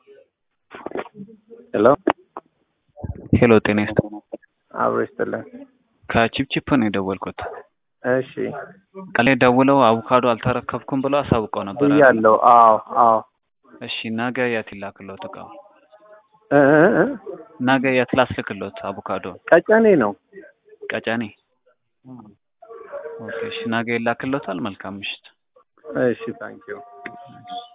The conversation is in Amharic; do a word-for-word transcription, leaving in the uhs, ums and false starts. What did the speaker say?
Hello. ሄሎ ጤና ይስጥልኝ። አብሮ ይስጥልኝ። ከቺፕቺፕ ነው የደወልኩት። እሺ ቀሌ ደውለው አቮካዶ አልተረከብኩም ብለው አሳውቀው ነበር አይደል? ያለው አዎ አዎ። እሺ ነገ የት ይላክልዎት እቃው? እ እ ነገ የት ላስልክልዎት አቮካዶ? ቀጨኔ ነው። ቀጨኔ። ኦኬ እሺ ነገ ይላክልዎታል። መልካም ምሽት። እሺ ታንኪዩ።